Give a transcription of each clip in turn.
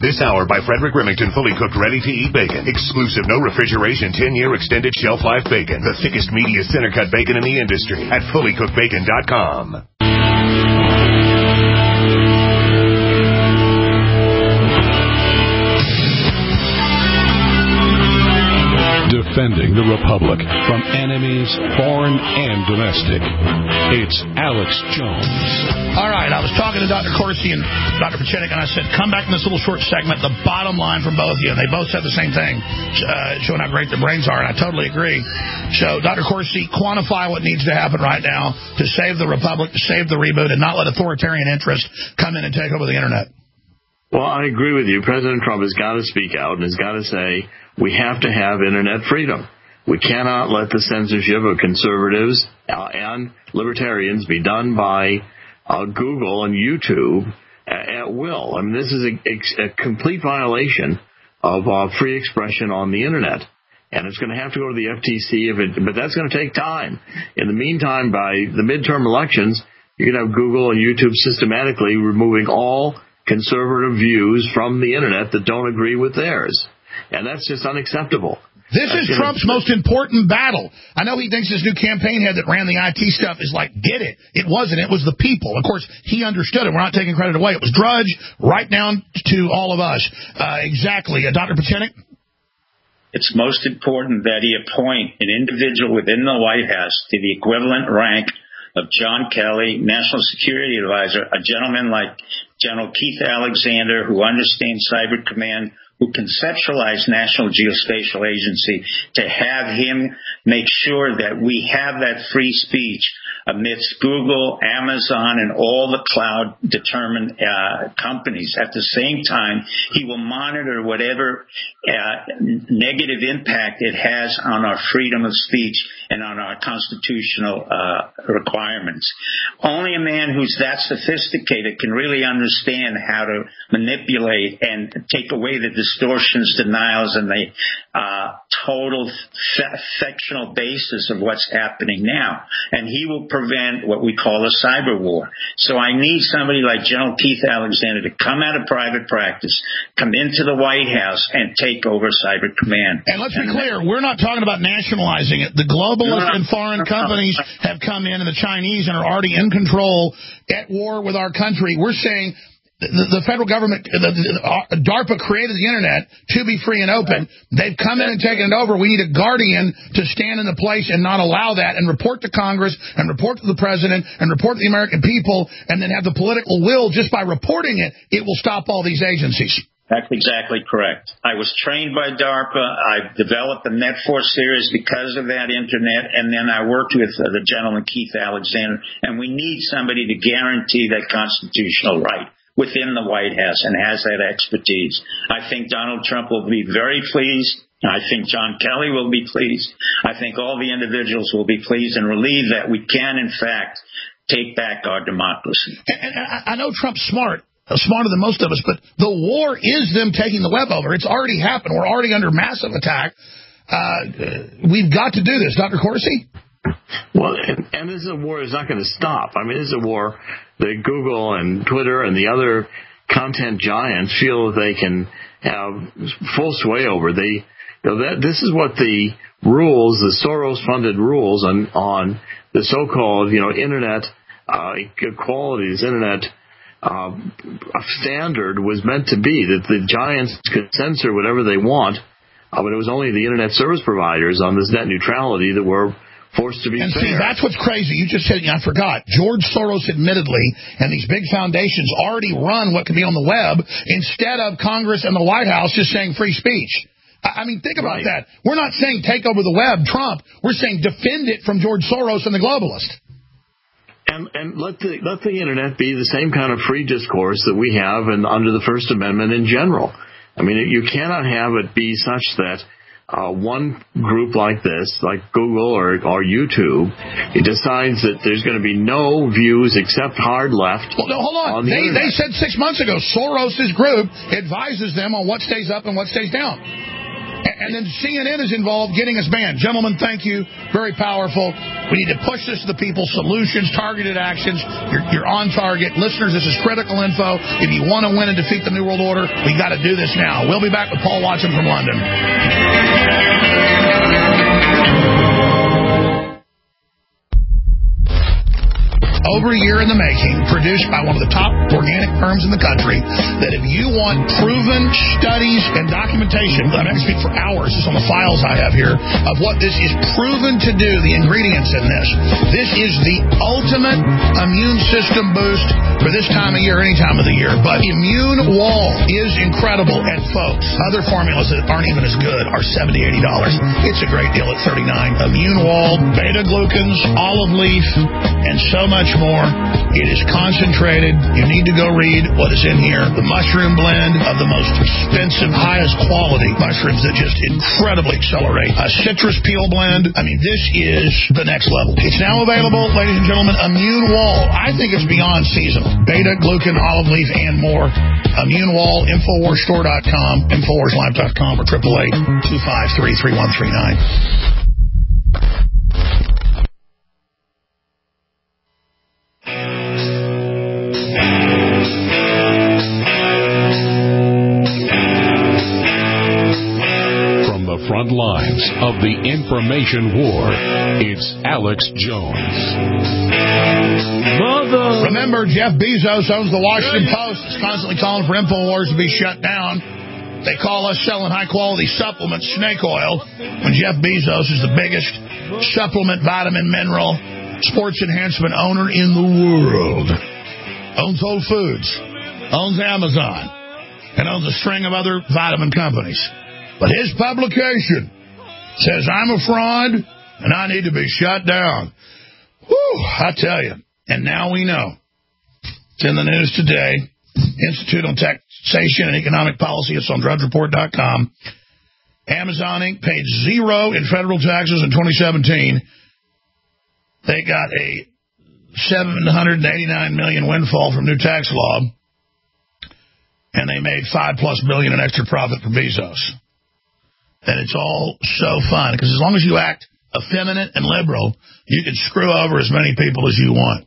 This hour by Frederick Remington, fully cooked, ready-to-eat bacon. Exclusive, no refrigeration, 10-year extended shelf life bacon. The thickest, meatiest, center-cut bacon in the industry at fullycookedbacon.com. Defending the Republic from enemies, foreign and domestic. It's Alex Jones. All right, I was talking to Dr. Corsi and Dr. Pachenik, and I said, come back in this little short segment, the bottom line from both of you. And they both said the same thing, showing how great their brains are, and I totally agree. So, Dr. Corsi, quantify what needs to happen right now to save the Republic, to save the reboot, and not let authoritarian interests come in and take over the Internet. Well, I agree with you. President Trump has got to speak out and has got to say we have to have Internet freedom. We cannot let the censorship of conservatives and libertarians be done by Google and YouTube at will. I mean, this is a complete violation of free expression on the Internet. And it's going to have to go to the FTC, but that's going to take time. In the meantime, by the midterm elections, you're going to have Google and YouTube systematically removing all conservative views from the Internet that don't agree with theirs. And that's just unacceptable. This is Trump's most important battle. I know he thinks his new campaign head that ran the IT stuff is like, did it. It wasn't. It was the people. Of course, he understood it. We're not taking credit away. It was Drudge right down to all of us. Exactly. Dr. Pachenik? It's most important that he appoint an individual within the White House to the equivalent rank of John Kelly, National Security Advisor, a gentleman like General Keith Alexander, who understands Cyber Command, who conceptualized National Geospatial Agency, to have him make sure that we have that free speech amidst Google, Amazon, and all the cloud-determined companies. At the same time, he will monitor whatever negative impact it has on our freedom of speech and on our constitutional requirements. Only a man who's that sophisticated can really understand how to manipulate and take away the distortions, denials, and the total fictional basis of what's happening now. And he will prevent what we call a cyber war. So I need somebody like General Keith Alexander to come out of private practice, come into the White House, and take over Cyber Command. And let's be clear, we're not talking about nationalizing it. The globalists and foreign companies have come in, and the Chinese, and are already in control, at war with our country. We're saying the federal government, DARPA created the Internet to be free and open. They've come in and taken it over. We need a guardian to stand in the place and not allow that, and report to Congress and report to the president and report to the American people, and then have the political will. Just by reporting it, it will stop all these agencies. That's exactly correct. I was trained by DARPA. I developed the NetForce series because of that Internet, and then I worked with the gentleman Keith Alexander, and we need somebody to guarantee that constitutional right within the White House and has that expertise. I think Donald Trump will be very pleased. I think John Kelly will be pleased. I think all the individuals will be pleased and relieved that we can, in fact, take back our democracy. And I know Trump's smarter than most of us, but the war is them taking the web over. It's already happened. We're already under massive attack. We've got to do this. Dr. Corsi? Well, and this is a war that's not going to stop. I mean, this is a war that Google and Twitter and the other content giants feel that they can have full sway over. This is what the rules, the Soros-funded rules on the so-called, Internet equality, Internet standard was meant to be, that the giants could censor whatever they want, but it was only the Internet service providers on this net neutrality that were forced to be fair. See, that's what's crazy. You just said, I forgot. George Soros admittedly, and these big foundations already run what can be on the web, instead of Congress and the White House just saying free speech. I mean, think about that. We're not saying take over the web, Trump. We're saying defend it from George Soros and the globalists. And let the Internet be the same kind of free discourse that we have under the First Amendment in general. I mean, you cannot have it be such that one group like this, like Google or YouTube, it decides that there's going to be no views except hard left. Well, no, hold on. They said 6 months ago, Soros' group advises them on what stays up and what stays down. And then CNN is involved getting us banned. Gentlemen, thank you. Very powerful. We need to push this to the people. Solutions, targeted actions. You're on target. Listeners, this is critical info. If you want to win and defeat the New World Order, we got to do this now. We'll be back with Paul Watson from London. Over a year in the making, produced by one of the top organic firms in the country, that if you want proven studies and documentation, I can speak for hours, just on the files I have here, of what this is proven to do, the ingredients in this. This is the ultimate immune system boost for this time of year, any time of the year. But Immune Wall is incredible, and folks, other formulas that aren't even as good are $70, $80. It's a great deal at $39. Immune Wall, beta-glucans, olive leaf, and so much more. It is concentrated. You need to go read what is in here. The mushroom blend of the most expensive, highest quality mushrooms that just incredibly accelerate. A citrus peel blend. I mean, this is the next level. It's now available, ladies and gentlemen. Immune Wall. I think it's beyond seasonal. Beta, glucan, olive leaf, and more. Immune Wall, InfoWarsStore.com, InfoWarsLive.com, or 888-253-3139. Front lines of the information war, it's Alex Jones. Remember, Jeff Bezos owns the Washington Post. It's constantly calling for InfoWars to be shut down. They call us selling high-quality supplements, snake oil, when Jeff Bezos is the biggest supplement, vitamin, mineral, sports enhancement owner in the world. Owns Whole Foods, owns Amazon, and owns a string of other vitamin companies. But his publication says I'm a fraud and I need to be shut down. Whew, I tell you. And now we know. It's in the news today. Institute on Taxation and Economic Policy. It's on DrudgeReport.com. Amazon Inc. paid $0 in federal taxes in 2017. They got a $789 million windfall from new tax law. And they made $5+ billion in extra profit for Bezos. And it's all so fun, because as long as you act effeminate and liberal, you can screw over as many people as you want.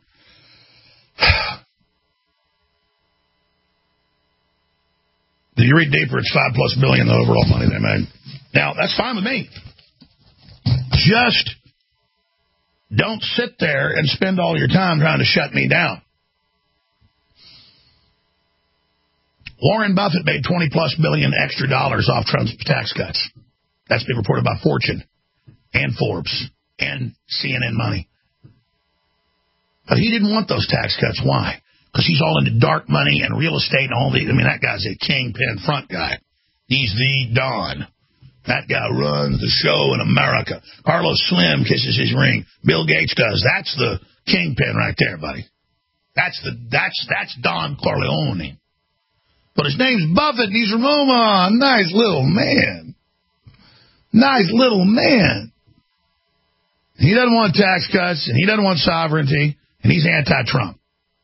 If you read deeper, it's $5+ billion, the overall money they made. Now, that's fine with me. Just don't sit there and spend all your time trying to shut me down. Warren Buffett made $20+ billion extra dollars off Trump's tax cuts. That's been reported by Fortune and Forbes and CNN Money. But he didn't want those tax cuts. Why? Because he's all into dark money and real estate and all the... I mean, that guy's a kingpin front guy. He's the Don. That guy runs the show in America. Carlos Slim kisses his ring. Bill Gates does. That's the kingpin right there, buddy. That's Don Corleone. But his name's Buffett, and he's from Omaha. Nice little man. Nice little man. He doesn't want tax cuts, and he doesn't want sovereignty, and he's anti-Trump.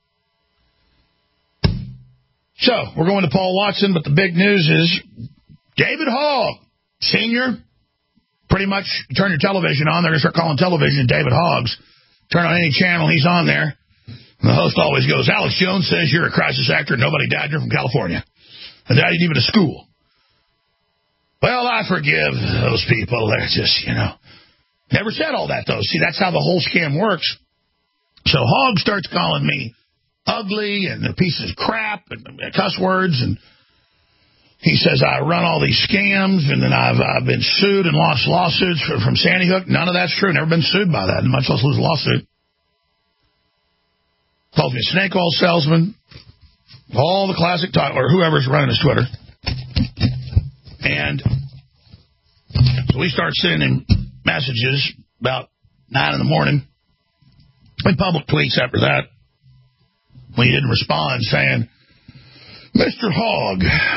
So, we're going to Paul Watson, but the big news is David Hogg, Sr., pretty much turn your television on. They're going to start calling television David Hogg's. Turn on any channel, he's on there. And the host always goes, Alex Jones says you're a crisis actor, nobody died, you're from California. And died even to school. Well, I forgive those people. They're just, never said all that, though. See, that's how the whole scam works. So Hogg starts calling me ugly and a piece of crap and cuss words. And he says I run all these scams, and then I've been sued and lost lawsuits from Sandy Hook. None of that's true. Never been sued by that, much less lose a lawsuit. Calls me a snake oil salesman. All the classic talk, or whoever's running his Twitter. And so we start sending him messages about 9 in the morning. And public tweets after that, when he didn't respond, saying, Mr. Hogg,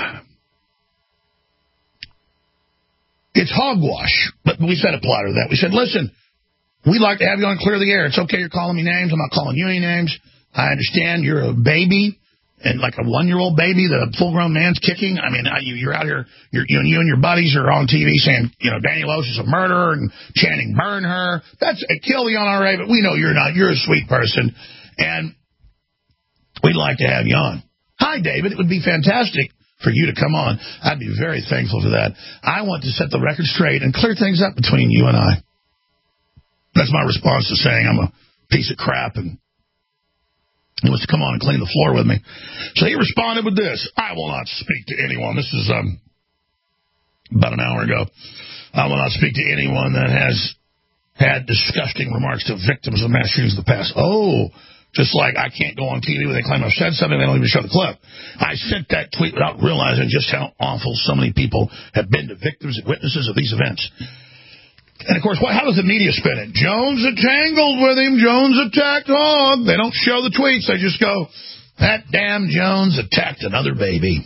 it's hogwash. But we said apply to that. We said, listen, we'd like to have you on Clear the Air. It's okay you're calling me names. I'm not calling you any names. I understand you're a baby. and like a 1-year-old baby that a full-grown man's kicking. I mean, you're out here, you and your buddies are on TV saying, Daniel Ocean is a murderer and chanting burn her. That's kill the NRA, but we know you're not. You're a sweet person, and we'd like to have you on. Hi, David. It would be fantastic for you to come on. I'd be very thankful for that. I want to set the record straight and clear things up between you and I. That's my response to saying I'm a piece of crap and he wants to come on and clean the floor with me. So he responded with this. I will not speak to anyone. This is about an hour ago. I will not speak to anyone that has had disgusting remarks to victims of mass shootings in the past. Oh, just like I can't go on TV when they claim I've said something, they don't even show the clip. I sent that tweet without realizing just how awful so many people have been to victims and witnesses of these events. And, of course, how does the media spin it? Jones tangled with him. Jones attacked Hogg. They don't show the tweets. They just go, that damn Jones attacked another baby.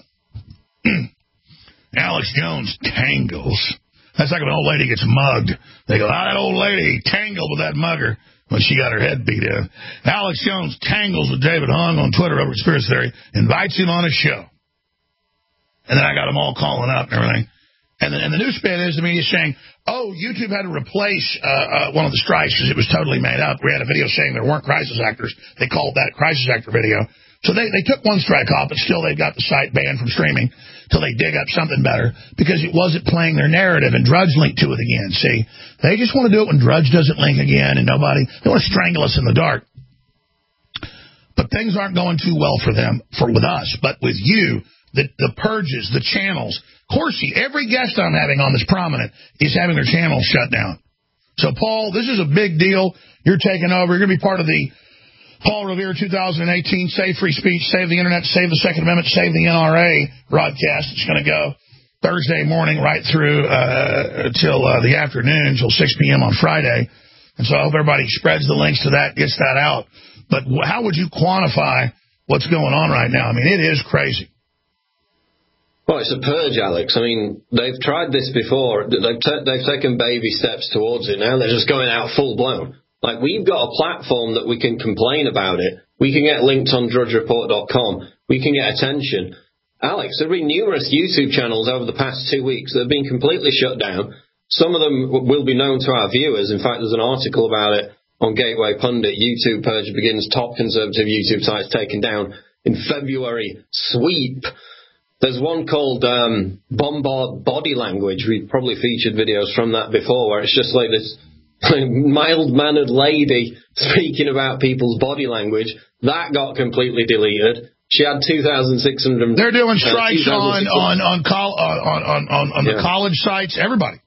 Alex Jones tangles. That's like when an old lady gets mugged. They go, that old lady tangled with that mugger when she got her head beat in. Alex Jones tangles with David Hung on Twitter over conspiracy theory, invites him on his show. And then I got them all calling up and everything. And the new spin is the media saying, oh, YouTube had to replace one of the strikes because it was totally made up. We had a video saying there weren't crisis actors. They called that crisis actor video. So they took one strike off, but still they've got the site banned from streaming till they dig up something better because it wasn't playing their narrative and Drudge linked to it again. See, they just want to do it when Drudge doesn't link again and they want to strangle us in the dark. But things aren't going too well for them, with us, but with you, the purges, the channels. Corsi, every guest I'm having on this prominent is having their channel shut down. So, Paul, this is a big deal. You're taking over. You're going to be part of the Paul Revere 2018 Save Free Speech, Save the Internet, Save the Second Amendment, Save the NRA broadcast. It's going to go Thursday morning right through till the afternoon, till 6 p.m. on Friday. And so I hope everybody spreads the links to that, gets that out. But how would you quantify what's going on right now? I mean, it is crazy. Well, it's a purge, Alex. I mean, they've tried this before. They've taken baby steps towards it. Now they're just going out full blown. Like, we've got a platform that we can complain about it. We can get linked on drudgereport.com. We can get attention. Alex, there have been numerous YouTube channels over the past 2 weeks that have been completely shut down. Some of them will be known to our viewers. In fact, there's an article about it on Gateway Pundit. YouTube purge begins, top conservative YouTube sites taken down in February. Sweep. There's one called Bombard Body Language. We've probably featured videos from that before, where it's just like this mild-mannered lady speaking about people's body language. That got completely deleted. She had 2,600. They're doing strikes on the college sites. Everybody.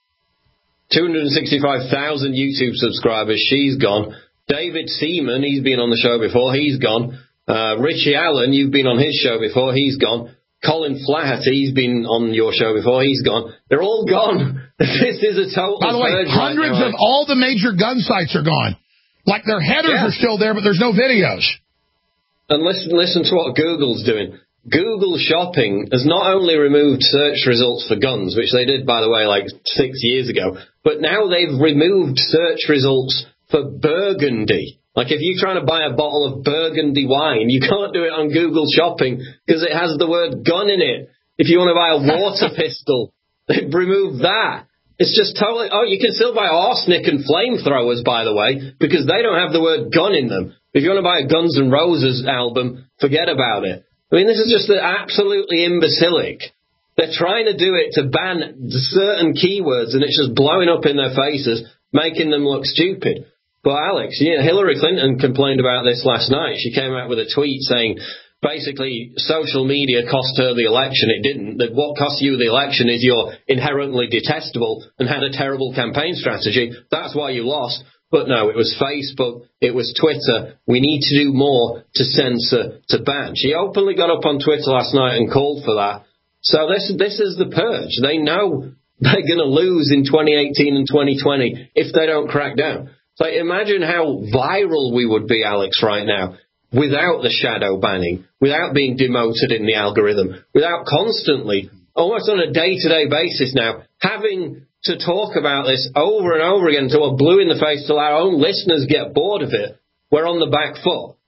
265,000 YouTube subscribers. She's gone. David Seaman, he's been on the show before. He's gone. Richie Allen, you've been on his show before. He's gone. Colin Flaherty, he's been on your show before. He's gone. They're all gone. This is a total. By the way, hundreds of all the major gun sites are gone. Like their headers are still there, but there's no videos. And listen to what Google's doing. Google Shopping has not only removed search results for guns, which they did, by the way, like 6 years ago, but now they've removed search results for Burgundy. Like, if you're trying to buy a bottle of Burgundy wine, you can't do it on Google Shopping because it has the word gun in it. If you want to buy a water pistol, they've removed that. It's just totally... Oh, you can still buy arsenic and flamethrowers, by the way, because they don't have the word gun in them. If you want to buy a Guns N' Roses album, forget about it. I mean, this is just absolutely imbecilic. They're trying to do it to ban certain keywords, and it's just blowing up in their faces, making them look stupid. But Alex, Hillary Clinton complained about this last night. She came out with a tweet saying, basically, social media cost her the election. It didn't. That what cost you the election is you're inherently detestable and had a terrible campaign strategy. That's why you lost. But no, it was Facebook. It was Twitter. We need to do more to censor, to ban. She openly got up on Twitter last night and called for that. So this is the purge. They know they're going to lose in 2018 and 2020 if they don't crack down. So imagine how viral we would be, Alex, right now, without the shadow banning, without being demoted in the algorithm, without constantly, almost on a day-to-day basis now, having to talk about this over and over again until we're blue in the face, till our own listeners get bored of it. We're on the back foot.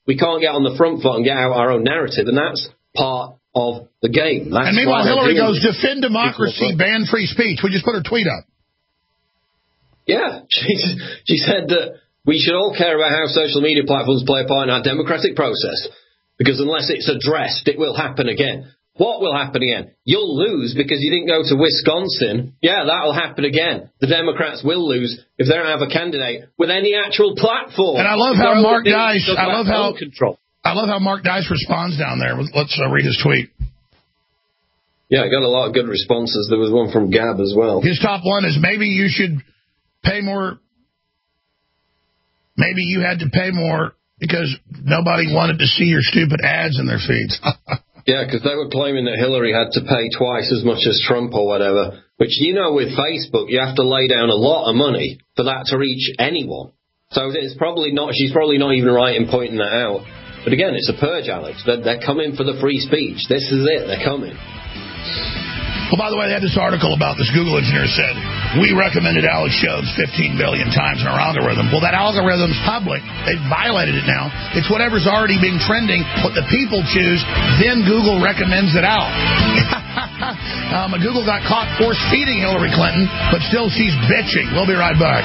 we can't get on the front foot and get out our own narrative, and that's part of the game. That's and meanwhile, Hillary goes, defend democracy, ban free speech. We just put her tweet up. Yeah, she said that we should all care about how social media platforms play a part in our democratic process, because unless it's addressed, it will happen again. What will happen again? You'll lose because you didn't go to Wisconsin. Yeah, that'll happen again. The Democrats will lose if they don't have a candidate with any actual platform. And I love how Mark Dice, I love how Mark Dice responds down there. Let's read his tweet. Yeah, I got a lot of good responses. There was one from Gab as well. His top one is, maybe you should pay more. Maybe you had to pay more because nobody wanted to see your stupid ads in their feeds. Yeah, because they were claiming that Hillary had to pay twice as much as Trump or whatever, which, you know, with Facebook, you have to lay down a lot of money for that to reach anyone. So it's probably not, she's probably not even right in pointing that out. But again, it's a purge, Alex. They're coming for the free speech. This is it. They're coming. Well, by the way, they had this article about this Google engineer said, we recommended Alex Jones 15 billion times in our algorithm. Well, that algorithm's public. They've violated it now. It's whatever's already being trending, what the people choose, then Google recommends it out. Google got caught force-feeding Hillary Clinton, but still she's bitching. We'll be right back.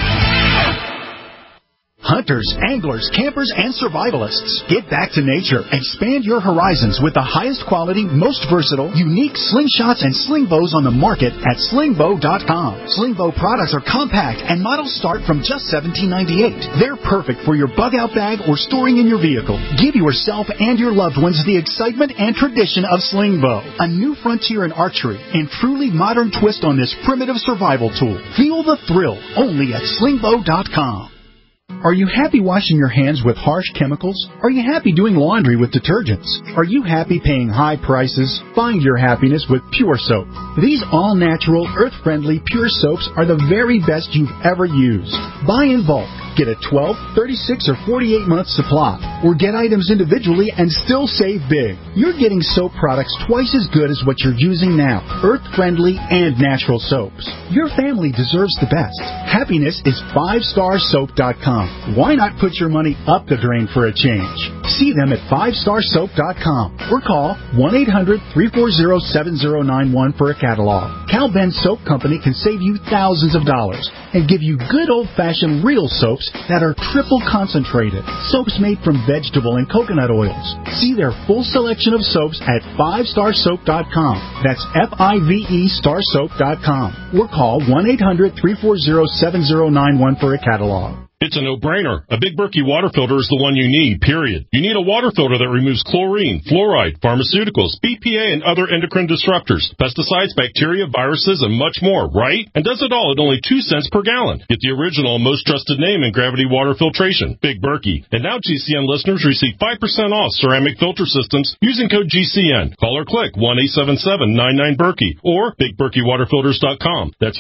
Hunters, anglers, campers, and survivalists. Get back to nature. Expand your horizons with the highest quality, most versatile, unique slingshots and sling bows on the market at slingbow.com. Slingbow products are compact and models start from just $17.98. They're perfect for your bug-out bag or storing in your vehicle. Give yourself and your loved ones the excitement and tradition of Slingbow, a new frontier in archery and truly modern twist on this primitive survival tool. Feel the thrill only at slingbow.com. Are you happy washing your hands with harsh chemicals? Are you happy doing laundry with detergents? Are you happy paying high prices? Find your happiness with Pure Soap. These all-natural, earth-friendly Pure Soaps are the very best you've ever used. Buy in bulk. Get a 12, 36, or 48-month supply. Or get items individually and still save big. You're getting soap products twice as good as what you're using now. Earth-friendly and natural soaps. Your family deserves the best. Happiness is 5starsoap.com. Why not put your money up the drain for a change? See them at 5starsoap.com or call 1-800-340-7091 for a catalog. Cal Ben Soap Company can save you thousands of dollars and give you good old-fashioned real soaps that are triple concentrated. Soaps made from vegetable and coconut oils. See their full selection of soaps at 5starsoap.com. That's F-I-V-E starsoap.com. Or call 1-800-340-7091 for a catalog. It's a no-brainer. A Big Berkey water filter is the one you need, period. You need a water filter that removes chlorine, fluoride, pharmaceuticals, BPA, and other endocrine disruptors, pesticides, bacteria, viruses, and much more, right? And does it all at only 2 cents per gallon. Get the original, most trusted name in gravity water filtration, Big Berkey. And now GCN listeners receive 5% off ceramic filter systems using code GCN. Call or click 1-877-99-BERKEY or BigBerkeyWaterFilters.com. That's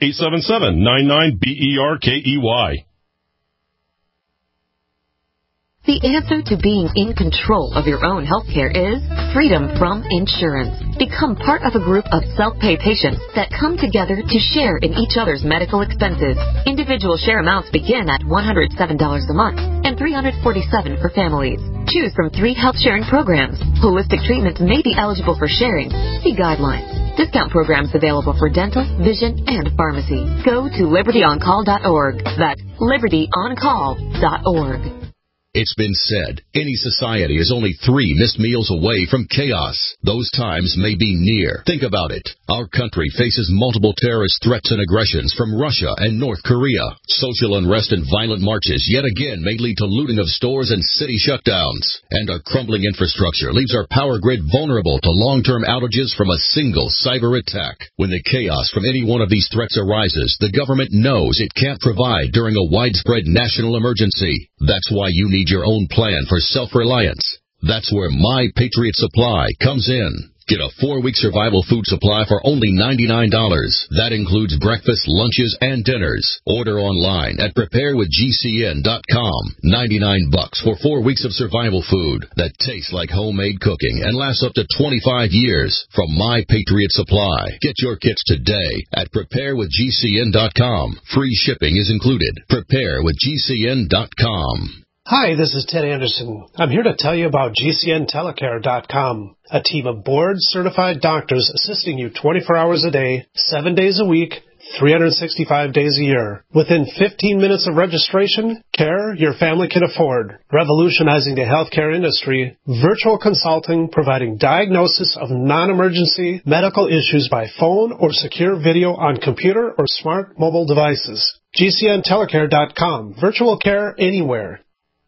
1-877-99-BERKEY. The answer to being in control of your own healthcare is freedom from insurance. Become part of a group of self-pay patients that come together to share in each other's medical expenses. Individual share amounts begin at $107 a month and $347 for families. Choose from 3 health-sharing programs. Holistic treatments may be eligible for sharing. See guidelines. Discount programs available for dental, vision, and pharmacy. Go to libertyoncall.org. That's libertyoncall.org. It's been said, any society is only 3 missed meals away from chaos. Those times may be near. Think about it. Our country faces multiple terrorist threats and aggressions from Russia and North Korea. Social unrest and violent marches yet again may lead to looting of stores and city shutdowns. And our crumbling infrastructure leaves our power grid vulnerable to long-term outages from a single cyber attack. When the chaos from any one of these threats arises, the government knows it can't provide during a widespread national emergency. That's why you need your own plan for self-reliance. That's where My Patriot Supply comes in. Get a 4-week survival food supply for only $99. That includes breakfast, lunches, and dinners. Order online at preparewithgcn.com. $99 for 4 weeks of survival food that tastes like homemade cooking and lasts up to 25 years from My Patriot Supply. Get your kits today at preparewithgcn.com. Free shipping is included. Preparewithgcn.com. Hi, this is Ted Anderson. I'm here to tell you about GCNTelecare.com, a team of board-certified doctors assisting you 24 hours a day, 7 days a week, 365 days a year. Within 15 minutes of registration, care your family can afford. Revolutionizing the healthcare industry, virtual consulting providing diagnosis of non-emergency medical issues by phone or secure video on computer or smart mobile devices. GCNTelecare.com. Virtual care anywhere.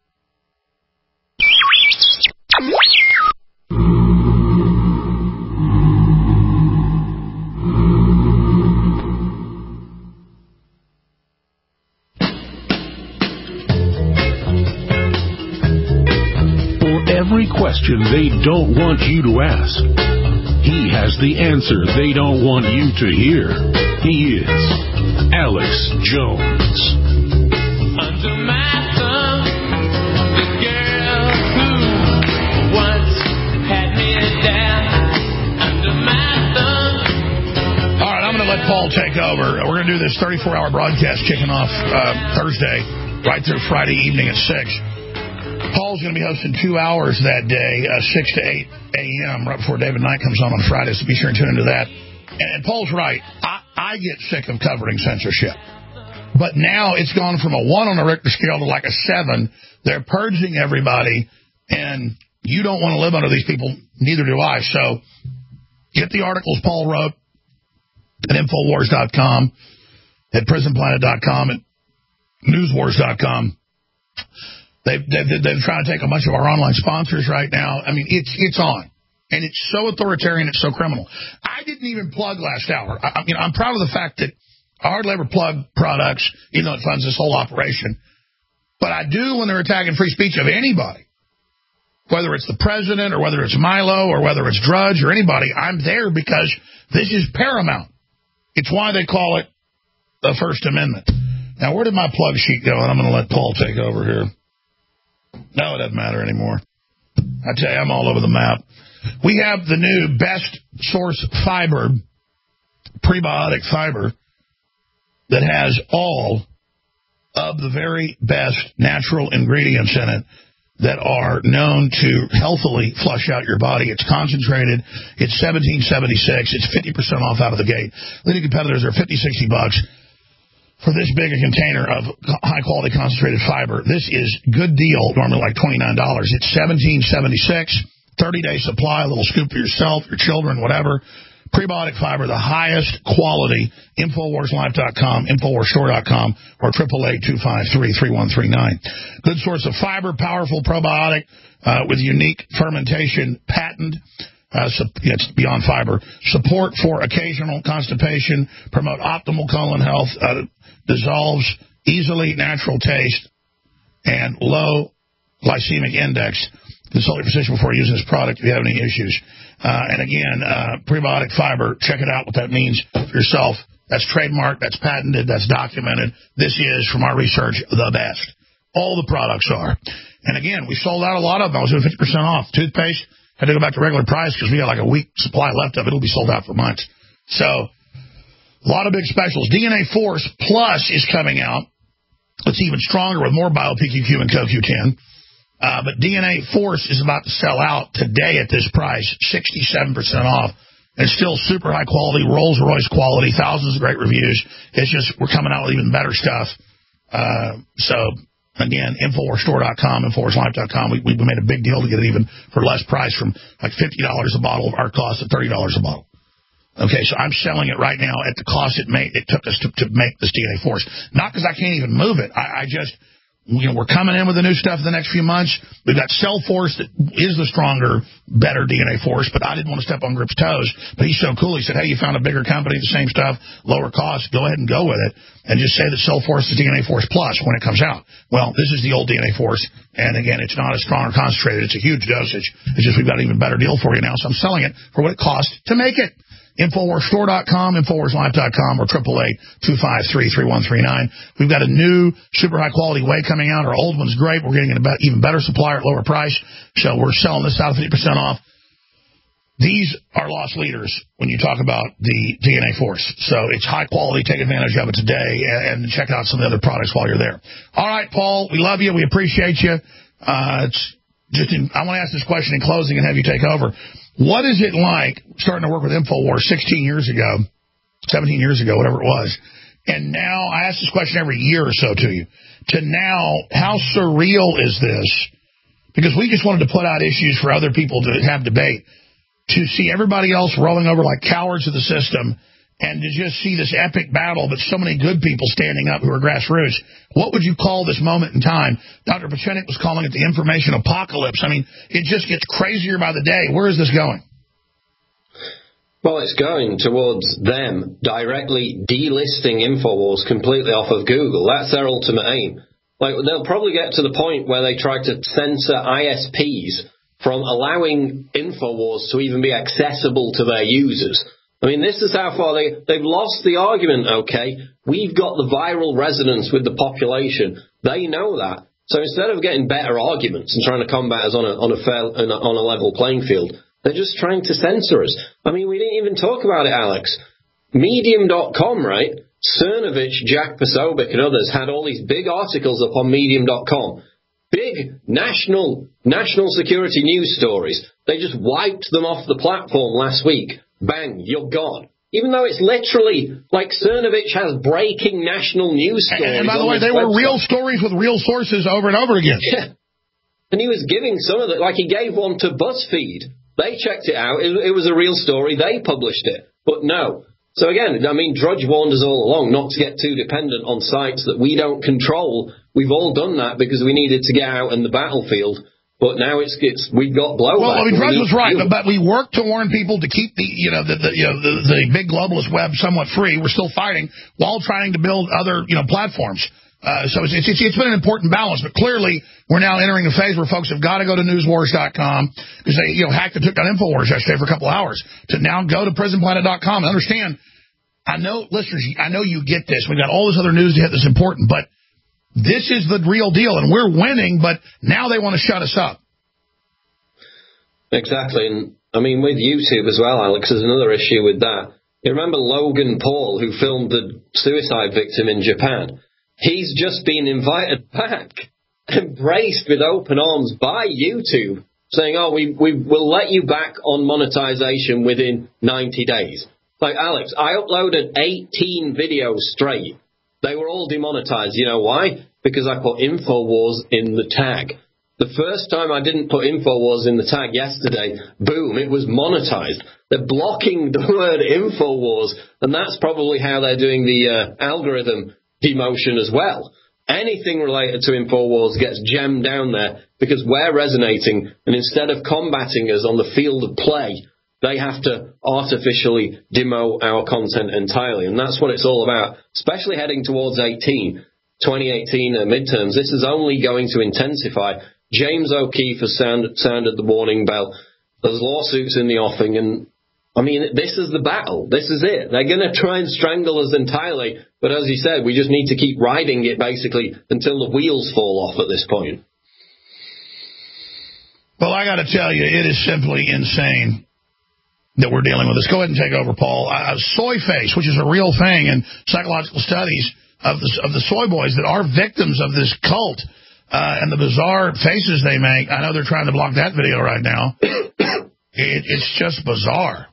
Every question they don't want you to ask, he has the answer they don't want you to hear. He is Alex Jones. Under my thumb, the girl who once had me down. Under my thumb. All right, I'm going to let Paul take over. We're going to do this 34-hour broadcast kicking off Thursday, right through Friday evening at 6. Paul's going to be hosting 2 hours that day, 6 to 8 a.m., right before David Knight comes on Friday, so be sure and tune into that. And Paul's right. I get sick of covering censorship. But now it's gone from a 1 on a Richter scale to like a 7. They're purging everybody, and you don't want to live under these people. Neither do I. So get the articles Paul wrote at Infowars.com, at PrisonPlanet.com, at NewsWars.com. They're trying to take a bunch of our online sponsors right now. I mean, it's on. And it's so authoritarian, it's so criminal. I didn't even plug last hour. I'm proud of the fact that I hardly ever plug products, even though it funds this whole operation. But I do when they're attacking free speech of anybody. Whether it's the president or whether it's Milo or whether it's Drudge or anybody, I'm there because this is paramount. It's why they call it the First Amendment. Now, where did my plug sheet go? And I'm going to let Paul take over here. No, it doesn't matter anymore. I tell you, I'm all over the map. We have the new Best Source Fiber, prebiotic fiber, that has all of the very best natural ingredients in it that are known to healthily flush out your body. It's concentrated. It's $17.76. It's 50% off out of the gate. Leading competitors are $50, $60 for this big a container of high-quality concentrated fiber. This is good deal, normally like $29. It's $17.76, 30-day supply, a little scoop for yourself, your children, whatever. Prebiotic fiber, the highest quality, InfoWarsLife.com, InfoWarsStore.com, or 888-253-3139. Good source of fiber, powerful probiotic with unique fermentation patent. It's beyond fiber. Support for occasional constipation, promote optimal colon health, dissolves easily, natural taste, and low glycemic index. Consult your physician before using this product if you have any issues. And again, prebiotic fiber, check it out, what that means for yourself. That's trademarked, that's patented, that's documented. This is, from our research, the best. All the products are. And again, we sold out a lot of them. I was doing 50% off. Toothpaste, had to go back to regular price because we got like a week supply left of it. It'll be sold out for months. So, a lot of big specials. DNA Force Plus is coming out. It's even stronger with more bio-PQQ and CoQ10. But DNA Force is about to sell out today at this price, 67% off. It's still super high quality, Rolls-Royce quality, thousands of great reviews. It's just, we're coming out with even better stuff. So, again, InfoWarsStore.com, InfoWarsLife.com. We made a big deal to get it even for less price, from like $50 a bottle of our cost to $30 a bottle. Okay, so I'm selling it right now at the cost it took us to make this DNA Force. Not because I can't even move it. I just, we're coming in with the new stuff the next few months. We've got Cell Force that is the stronger, better DNA Force, but I didn't want to step on Grip's toes. But he's so cool. He said, hey, you found a bigger company, the same stuff, lower cost. Go ahead and go with it. And just say that Cell Force is DNA Force Plus when it comes out. Well, this is the old DNA Force. And again, it's not as strong or concentrated. It's a huge dosage. It's just we've got an even better deal for you now. So I'm selling it for what it cost to make it. InfoWarsStore.com, InfoWarsLife.com, or 888-253-3139. We've got a new super high-quality whey coming out. Our old one's great. We're getting an even better supplier at lower price. So we're selling this out at 50% off. these are lost leaders when you talk about the DNA Force. So it's high quality. Take advantage of it today and check out some of the other products while you're there. All right, Paul, we love you. We appreciate you. I want to ask this question in closing and have you take over. What is it like starting to work with InfoWars 16 years ago, 17 years ago, whatever it was, and now I ask this question every year or so to you, to now, how surreal is this? Because we just wanted to put out issues for other people to have debate. To see everybody else rolling over like cowards of the system and to just see this epic battle, but so many good people standing up who are grassroots. What would you call this moment in time? Dr. Pachenik was calling it the information apocalypse. I mean, it just gets crazier by the day. Where is this going? Well, it's going towards them directly delisting InfoWars completely off of Google. That's their ultimate aim. Like, they'll probably get to the point where they try to censor ISPs from allowing InfoWars to even be accessible to their users. I mean, this is how far they've lost the argument, okay? We've got the viral resonance with the population. They know that. So instead of getting better arguments and trying to combat us on a level playing field, they're just trying to censor us. I mean, we didn't even talk about it, Alex. Medium.com, right? Cernovich, Jack Posobiec, and others had all these big articles up on Medium.com. Big national security news stories. They just wiped them off the platform last week. Bang, you're gone. Even though it's literally like Cernovich has breaking national news stories. And by the way, they were real stories with real sources over and over again. Yeah. And he was giving some of it, like he gave one to BuzzFeed. They checked it out. It was a real story. They published it. But no. So again, I mean, Drudge warned us all along not to get too dependent on sites that we don't control. We've all done that because we needed to get out in the battlefield. But now we've got blowback. Well, I mean, Drudge was right, but we worked to warn people to keep the big globalist web somewhat free. We're still fighting while trying to build other platforms. So it's been an important balance, but clearly we're now entering a phase where folks have got to go to newswars.com because they hacked and took down InfoWars yesterday for a couple hours to now go to prisonplanet.com and understand. I know, listeners, I know you get this. We've got all this other news to hit that's important, but this is the real deal, and we're winning, but now they want to shut us up. Exactly, and I mean, with YouTube as well, Alex, there's another issue with that. You remember Logan Paul, who filmed the suicide victim in Japan? He's just been invited back, embraced with open arms by YouTube, saying, we'll let you back on monetization within 90 days. Like, Alex, I uploaded 18 videos straight. They were all demonetized. You know why? Because I put InfoWars in the tag. The first time I didn't put InfoWars in the tag yesterday, boom, it was monetized. They're blocking the word InfoWars, and that's probably how they're doing the algorithm demotion as well. Anything related to InfoWars gets jammed down there because we're resonating, and instead of combating us on the field of play, they have to artificially demo our content entirely. And that's what it's all about, especially heading towards 2018 midterms. This is only going to intensify. James O'Keefe has sounded the warning bell. There's lawsuits in the offing, and I mean, this is the battle. This is it. They're going to try and strangle us entirely. But as you said, we just need to keep riding it, basically, until the wheels fall off at this point. Well, I got to tell you, it is simply insane that we're dealing with this. Go ahead and take over, Paul. Soy face, which is a real thing in psychological studies of the soy boys that are victims of this cult and the bizarre faces they make. I know they're trying to block that video right now. It's just bizarre.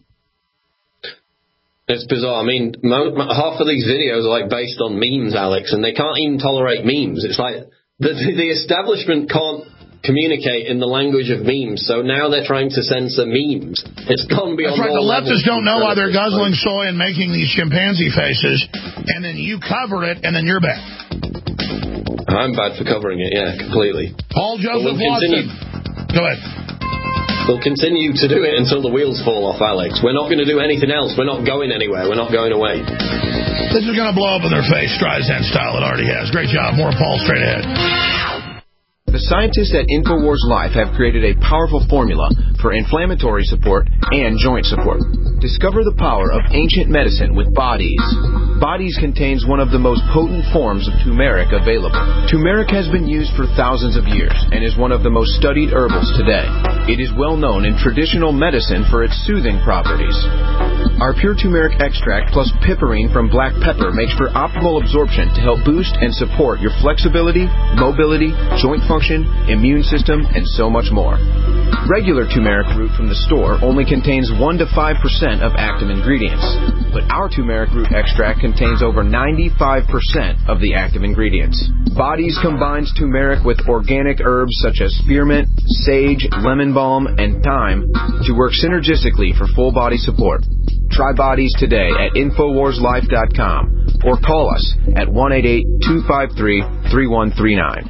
It's bizarre. I mean, half of these videos are like based on memes, Alex, and they can't even tolerate memes. It's like the establishment can't communicate in the language of memes, so now they're trying to censor memes. It's gone beyond. That's right. The leftists don't know why they're guzzling soy and making these chimpanzee faces, and then you cover it, and then you're bad. I'm bad for covering it, yeah, completely. Paul Joseph Watson. Go ahead. We'll continue to do it until the wheels fall off, Alex. We're not going to do anything else. We're not going anywhere. We're not going away. This is going to blow up in their face, Streisand style. It already has. Great job. More Paul straight ahead. The scientists at InfoWars Life have created a powerful formula for inflammatory support and joint support. Discover the power of ancient medicine with Bodies. Bodies contains one of the most potent forms of turmeric available. Turmeric has been used for thousands of years and is one of the most studied herbals today. It is well known in traditional medicine for its soothing properties. Our pure turmeric extract plus piperine from black pepper makes for optimal absorption to help boost and support your flexibility, mobility, joint function, immune system, and so much more. Regular turmeric root from the store only contains 1 to 5% of active ingredients, but our turmeric root extract contains over 95% of the active ingredients. Bodies combines turmeric with organic herbs such as spearmint, sage, lemon balm, and thyme to work synergistically for full body support. Try Bodies today at InfoWarsLife.com or call us at 1-888-253-3139.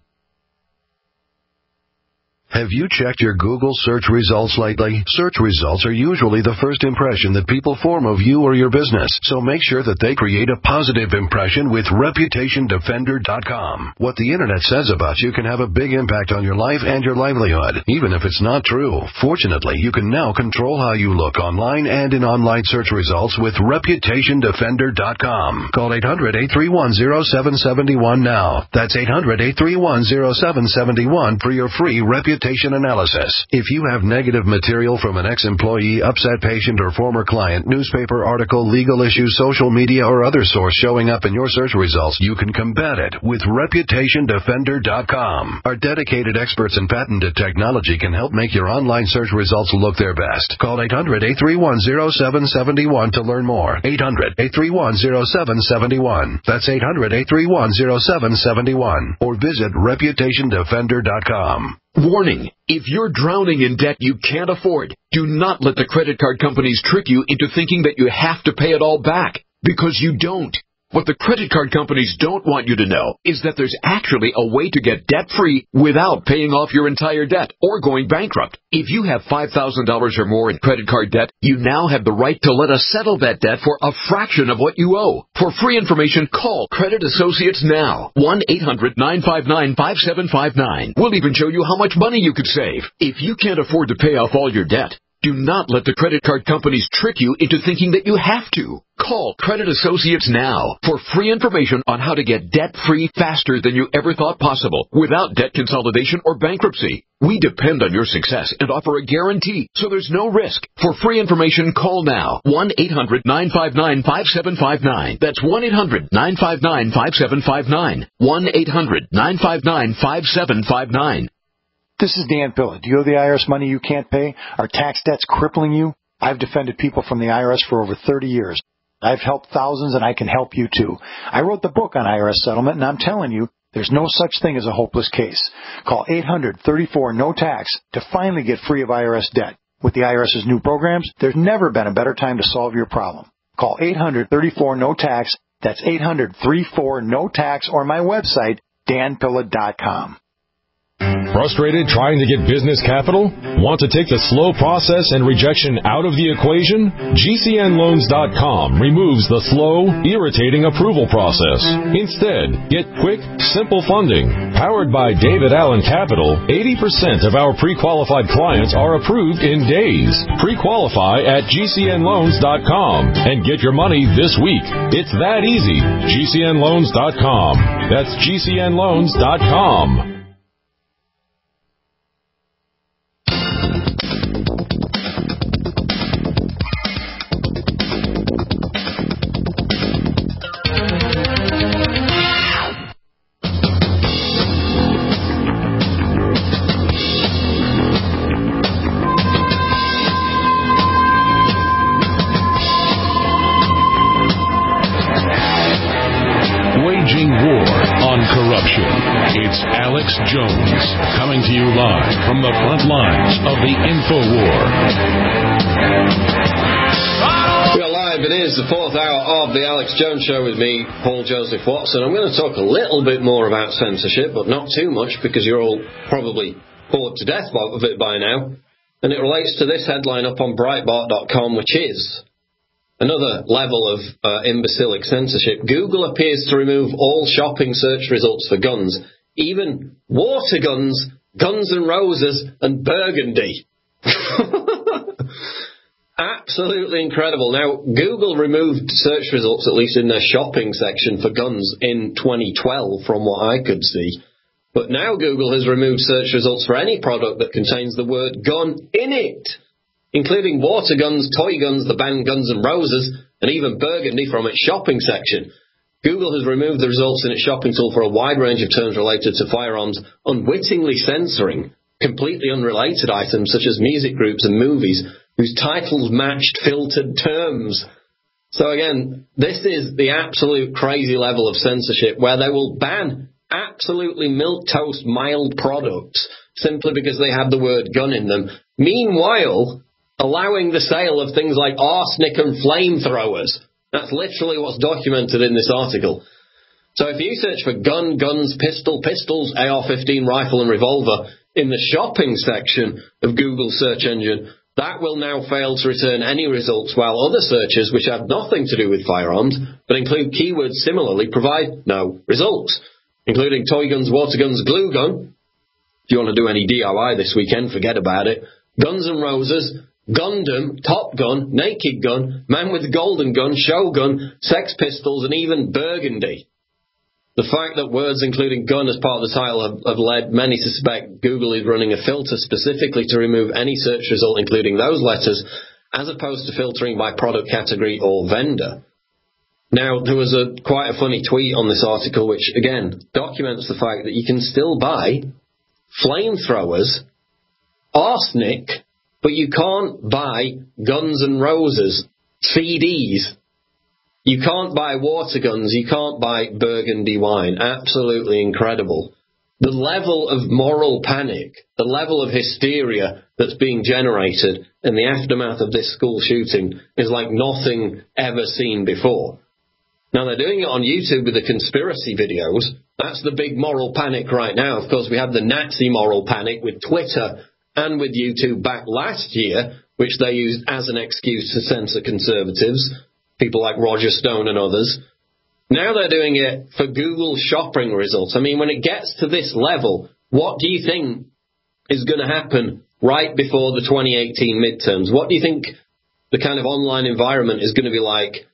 Have you checked your Google search results lately? Search results are usually the first impression that people form of you or your business, so make sure that they create a positive impression with ReputationDefender.com. What the Internet says about you can have a big impact on your life and your livelihood, even if it's not true. Fortunately, you can now control how you look online and in online search results with ReputationDefender.com. Call 800-831-0771 now. That's 800-831-0771 for your free reputation analysis. If you have negative material from an ex-employee, upset patient, or former client, newspaper article, legal issue, social media, or other source showing up in your search results, you can combat it with ReputationDefender.com. Our dedicated experts in patented technology can help make your online search results look their best. Call 800-831-0771 to learn more. 800-831-0771. That's 800-831-0771. Or visit ReputationDefender.com. Warning, if you're drowning in debt you can't afford, do not let the credit card companies trick you into thinking that you have to pay it all back, because you don't. What the credit card companies don't want you to know is that there's actually a way to get debt-free without paying off your entire debt or going bankrupt. If you have $5,000 or more in credit card debt, you now have the right to let us settle that debt for a fraction of what you owe. For free information, call Credit Associates now. 1-800-959-5759. We'll even show you how much money you could save. If you can't afford to pay off all your debt, do not let the credit card companies trick you into thinking that you have to. Call Credit Associates now for free information on how to get debt-free faster than you ever thought possible without debt consolidation or bankruptcy. We depend on your success and offer a guarantee, so there's no risk. For free information, call now. 1-800-959-5759. That's 1-800-959-5759. 1-800-959-5759. This is Dan Pilla. Do you owe the IRS money you can't pay? Are tax debts crippling you? I've defended people from the IRS for over 30 years. I've helped thousands, and I can help you too. I wrote the book on IRS settlement, and I'm telling you, there's no such thing as a hopeless case. Call 800-34-NO-TAX to finally get free of IRS debt. With the IRS's new programs, there's never been a better time to solve your problem. Call 800-34-NO-TAX. That's 800-34-NO-TAX, or my website, danpilla.com. Frustrated trying to get business capital? Want to take the slow process and rejection out of the equation? GCNloans.com removes the slow, irritating approval process. Instead, get quick, simple funding. Powered by David Allen Capital, 80% of our pre-qualified clients are approved in days. Pre-qualify at GCNloans.com and get your money this week. It's that easy. GCNloans.com. That's GCNloans.com. It's Alex Jones, coming to you live from the front lines of the InfoWar. We are live. It is the fourth hour of the Alex Jones Show with me, Paul Joseph Watson. I'm going to talk a little bit more about censorship, but not too much, because you're all probably bored to death of it by now. And it relates to this headline up on Breitbart.com, which is another level of imbecilic censorship. Google appears to remove all shopping search results for guns even water guns, Guns N' Roses, and Burgundy. Absolutely incredible. Now, Google removed search results, at least in their shopping section, for guns in 2012, from what I could see. But now Google has removed search results for any product that contains the word gun in it, including water guns, toy guns, the band Guns N' Roses, and even Burgundy from its shopping section. Google has removed the results in its shopping tool for a wide range of terms related to firearms, unwittingly censoring completely unrelated items such as music groups and movies whose titles matched filtered terms. So again, this is the absolute crazy level of censorship where they will ban absolutely milquetoast mild products simply because they have the word gun in them. Meanwhile, allowing the sale of things like arsenic and flamethrowers. That's literally what's documented in this article. So if you search for gun, guns, pistol, pistols, AR-15 rifle and revolver in the shopping section of Google's search engine, that will now fail to return any results, while other searches which have nothing to do with firearms but include keywords similarly provide no results, including toy guns, water guns, glue gun. If you want to do any DIY this weekend, forget about it. Guns N' Roses, Gundam, Top Gun, Naked Gun, Man with Golden Gun, Shogun, Sex Pistols, and even Burgundy. The fact that words including gun as part of the title have led many to suspect Google is running a filter specifically to remove any search result including those letters, as opposed to filtering by product category or vendor. Now, there was quite a funny tweet on this article which, again, documents the fact that you can still buy flamethrowers, arsenic, but you can't buy Guns N' Roses CDs. You can't buy water guns. You can't buy Burgundy wine. Absolutely incredible. The level of moral panic, the level of hysteria that's being generated in the aftermath of this school shooting is like nothing ever seen before. Now, they're doing it on YouTube with the conspiracy videos. That's the big moral panic right now. Of course, we had the Nazi moral panic with Twitter and with YouTube back last year, which they used as an excuse to censor conservatives, people like Roger Stone and others. Now they're doing it for Google shopping results. I mean, when it gets to this level, what do you think is going to happen right before the 2018 midterms? What do you think the kind of online environment is going to be like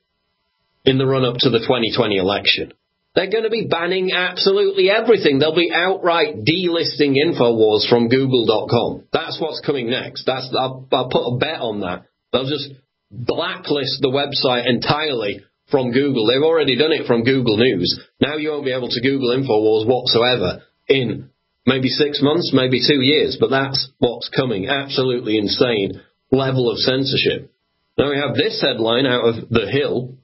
in the run-up to the 2020 election? They're going to be banning absolutely everything. They'll be outright delisting InfoWars from Google.com. That's what's coming next. I'll put a bet on that. They'll just blacklist the website entirely from Google. They've already done it from Google News. Now you won't be able to Google InfoWars whatsoever in maybe 6 months, maybe 2 years, but that's what's coming. Absolutely insane level of censorship. Now we have this headline out of The Hill.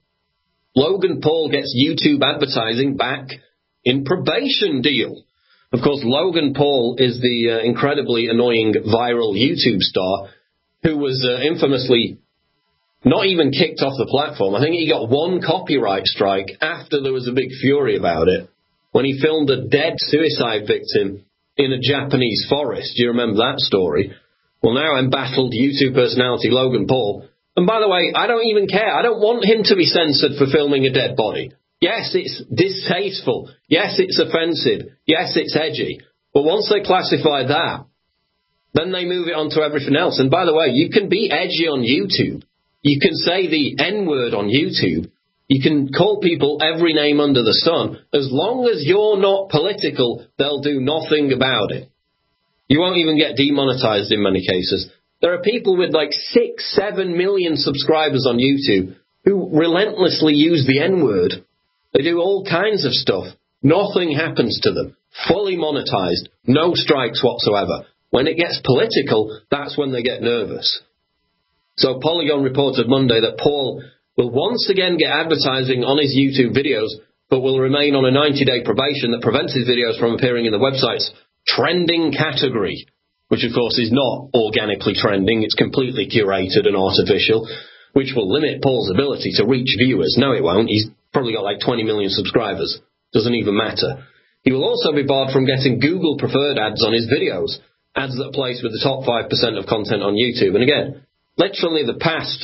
Logan Paul gets YouTube advertising back in probation deal. Of course, Logan Paul is the incredibly annoying viral YouTube star who was infamously not even kicked off the platform. I think he got one copyright strike after there was a big fury about it, when he filmed a dead suicide victim in a Japanese forest. Do you remember that story? Well, now embattled YouTube personality Logan Paul. And by the way, I don't even care. I don't want him to be censored for filming a dead body. Yes, it's distasteful. Yes, it's offensive. Yes, it's edgy. But once they classify that, then they move it on to everything else. And by the way, you can be edgy on YouTube. You can say the N-word on YouTube. You can call people every name under the sun. As long as you're not political, they'll do nothing about it. You won't even get demonetized in many cases. There are people with like 6-7 million subscribers on YouTube who relentlessly use the N-word. They do all kinds of stuff. Nothing happens to them. Fully monetized. No strikes whatsoever. When it gets political, that's when they get nervous. So Polygon reported Monday that Paul will once again get advertising on his YouTube videos, but will remain on a 90-day probation that prevents his videos from appearing in the website's trending category, which of course is not organically trending. It's completely curated and artificial, which will limit Paul's ability to reach viewers. No, it won't. He's probably got like 20 million subscribers. Doesn't even matter. He will also be barred from getting Google preferred ads on his videos, ads that place with the top 5% of content on YouTube. And again, literally the past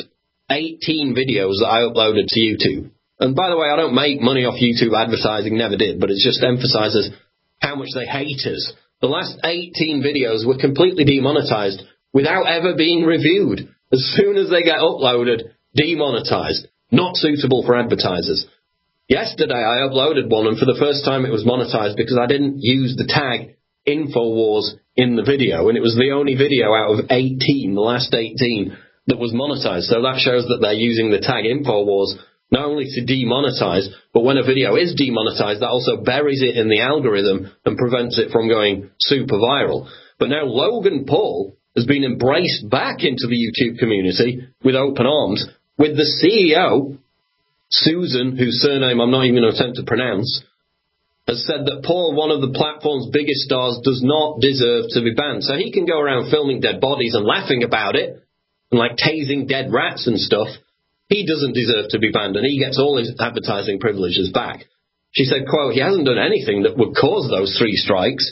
18 videos that I uploaded to YouTube. And by the way, I don't make money off YouTube advertising, never did, but it just emphasizes how much they hate us. The last 18 videos were completely demonetized without ever being reviewed. As soon as they get uploaded, demonetized. Not suitable for advertisers. Yesterday I uploaded one, and for the first time it was monetized because I didn't use the tag InfoWars in the video, and it was the only video out of 18, the last 18, that was monetized. So that shows that they're using the tag InfoWars not only to demonetize, but when a video is demonetized, that also buries it in the algorithm and prevents it from going super viral. But now Logan Paul has been embraced back into the YouTube community with open arms, with the CEO, Susan, whose surname I'm not even going to attempt to pronounce, has said that Paul, one of the platform's biggest stars, does not deserve to be banned. So he can go around filming dead bodies and laughing about it, and like tasing dead rats and stuff. He doesn't deserve to be banned, and he gets all his advertising privileges back. She said, quote, he hasn't done anything that would cause those 3 strikes.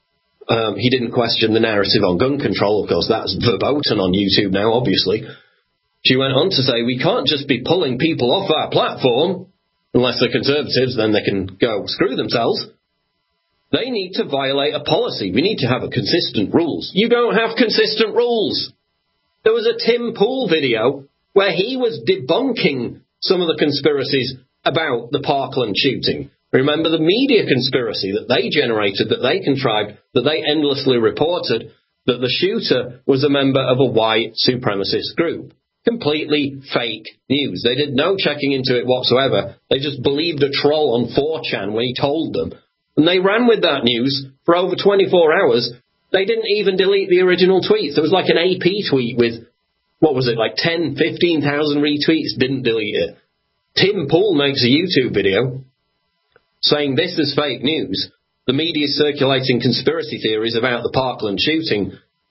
He didn't question the narrative on gun control. Of course, that's verboten on YouTube now, obviously. She went on to say, we can't just be pulling people off our platform. Unless they're conservatives, then they can go screw themselves. They need to violate a policy. We need to have consistent rules. You don't have consistent rules. There was a Tim Pool video where he was debunking some of the conspiracies about the Parkland shooting. Remember the media conspiracy that they generated, that they contrived, that they endlessly reported, that the shooter was a member of a white supremacist group. Completely fake news. They did no checking into it whatsoever. They just believed a troll on 4chan when he told them. And they ran with that news for over 24 hours. They didn't even delete the original tweets. There was like an AP tweet with, what was it, like 10, 15,000 retweets, didn't delete it. Tim Pool makes a YouTube video saying this is fake news. The media is circulating conspiracy theories about the Parkland shooting.